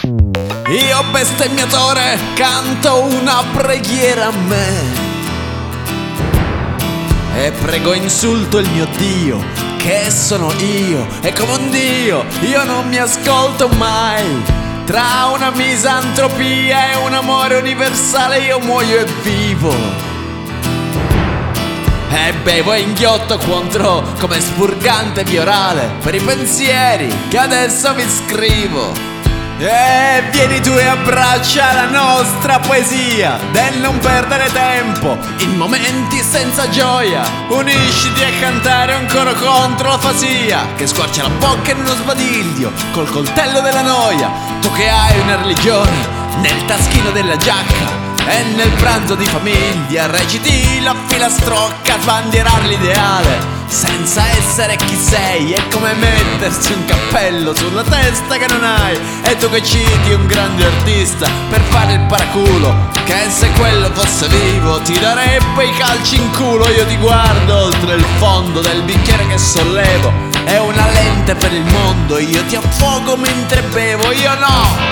Io bestemmiatore canto una preghiera a me e prego e insulto il mio Dio, che sono io, e come un Dio io non mi ascolto mai. Tra una misantropia e un amore universale io muoio e vivo, e bevo e inghiotto contro come spurgante viorale per i pensieri che adesso vi scrivo. E vieni tu e abbraccia la nostra poesia del non perdere tempo in momenti senza gioia. Unisciti a cantare un coro contro l'afasia che squarcia la bocca in uno sbadiglio col coltello della noia. Tu che hai una religione nel taschino della giacca e nel pranzo di famiglia reciti la filastrocca a sbandierar l'ideale senza essere chi sei. È come mettersi un cappello sulla testa che non hai. E tu che citi un grande artista per fare il paraculo, che se quello fosse vivo ti darebbe i calci in culo. Io ti guardo oltre il fondo del bicchiere che sollevo, è una lente per il mondo, io ti affogo mentre bevo. Io no,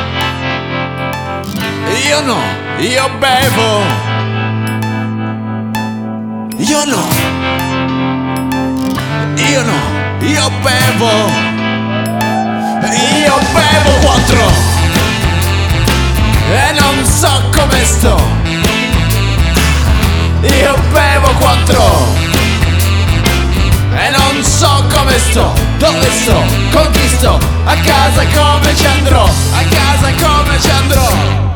io no, io bevo. Io no, io no, io bevo. Io bevo quattro e non so come sto. Io bevo quattro e non so come sto. Dove sto? Con chi sto? A casa come ci andrò? A casa come ci andrò?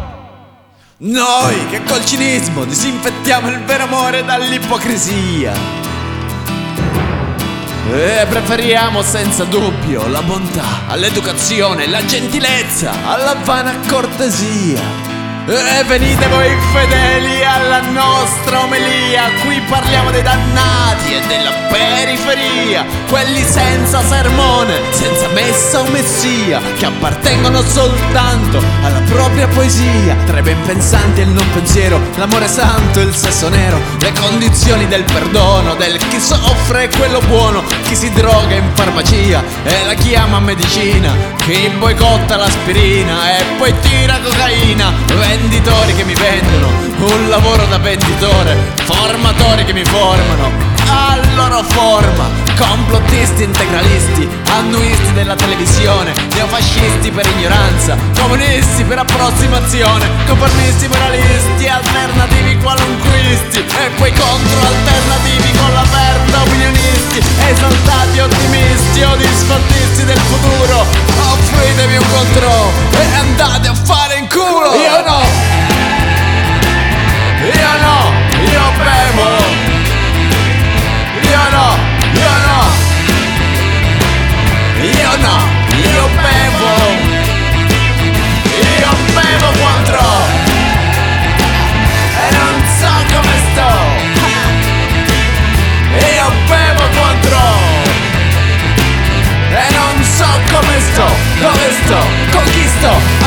Noi che col cinismo disinfettiamo il vero amore dall'ipocrisia e preferiamo senza dubbio la bontà all'educazione, la gentilezza alla vana cortesia. E venite voi fedeli alla nostra omelia, qui parliamo dei dannati e della periferia, quelli senza sermone, senza messa o messia, che appartengono soltanto alla propria poesia. Tra i ben pensanti e il non pensiero, l'amore santo e il sesso nero, le condizioni del perdono, del chi soffre e quello buono, chi si droga in farmacia e la chiama medicina, chi boicotta l'aspirina e poi tira cocaina. Venditori che mi vendono un lavoro da venditore, formatori che mi formano a loro forma, complottisti integralisti, annuisti della televisione, neofascisti per ignoranza, comunisti per approssimazione, conformisti moralisti, alternativi qualunquisti e poi contro alternativi con l'aperta opinionisti, esaltati ottimisti o disfattisti del futuro. Offritemi un controllo e andate a fare in culo. Io no, io no, io bevo. Io no, io no, io no, io bevo. Io bevo quattro e non so come sto. Io bevo quattro e non so come sto. Dove sto? Con chi sto?